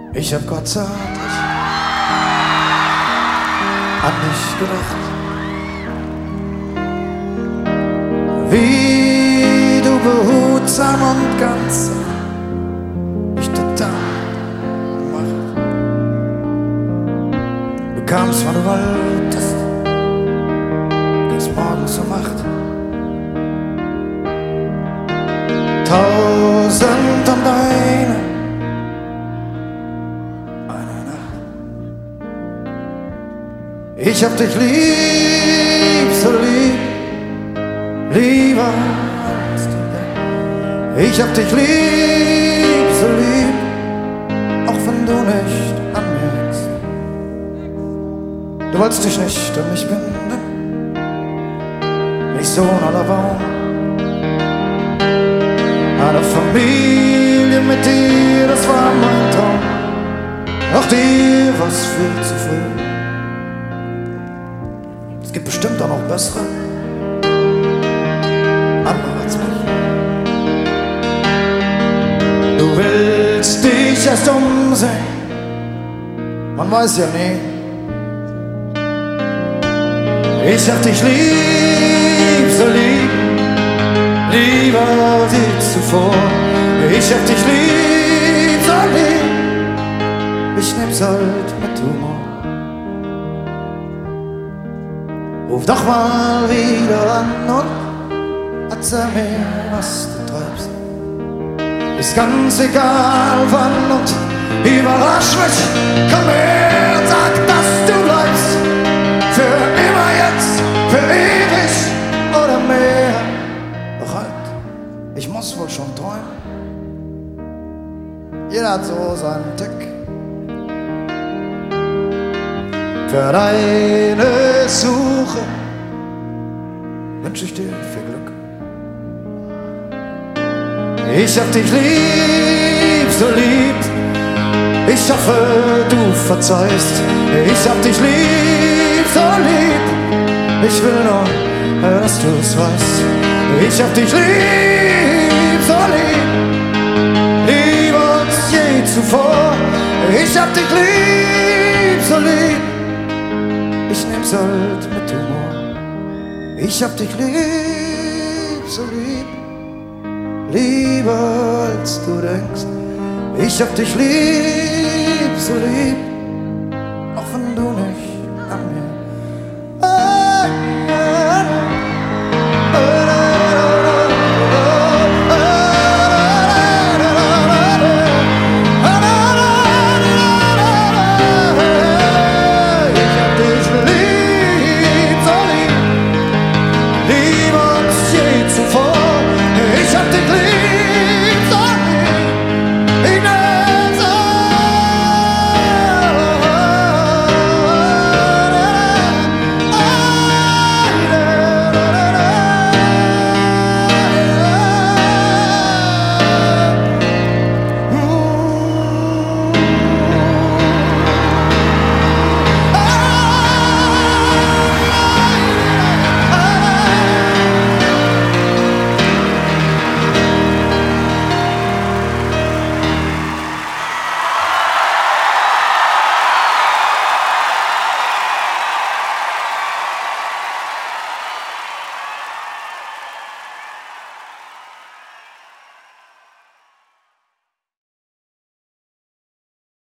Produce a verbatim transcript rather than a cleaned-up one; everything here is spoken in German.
Ich hab Gott zärtlich an dich gedacht, wie du behutsam und ganz mich total gemacht. Du kamst, wann du wolltest, gingst morgens um acht. Tausend und eine, eine Nacht. Ich hab dich lieb, so lieb, lieber als du denkst. Ich hab dich lieb, so lieb, auch wenn du nicht an mir hängst. Du wolltest dich nicht an mich binden, nicht Sohn aller Baum. Eine Familie mit dir, das war mein Traum. Doch dir war's viel zu früh. Es gibt bestimmt auch noch bessere, andere als mich. Du willst dich erst umsehen, man weiß ja nie. Ich hab dich lieb, so lieb, lieber wie zuvor. Ich hab dich lieb, so lieb, ich nehm's halt mit Humor. Ruf doch mal wieder an und erzähl mir, was du treibst. Ist ganz egal wann und überrasch mich. Komm her, sag, dass du bleibst. Für immer jetzt, für ewig oder mehr. Doch halt, ich muss wohl schon träumen. Jeder hat so seinen Tick. Für deine Suche wünsch ich dir viel Glück. Ich hab dich lieb, so lieb, ich hoffe, du verzeihst. Ich hab dich lieb, so lieb, ich will nur, dass du es weißt. Ich hab dich lieb, so lieb, lieber als je zuvor. Ich hab dich lieb, so lieb, ich nehm's halt mit Humor. Ich hab dich lieb, so lieb, lieber als du denkst. Ich hab dich lieb, so lieb,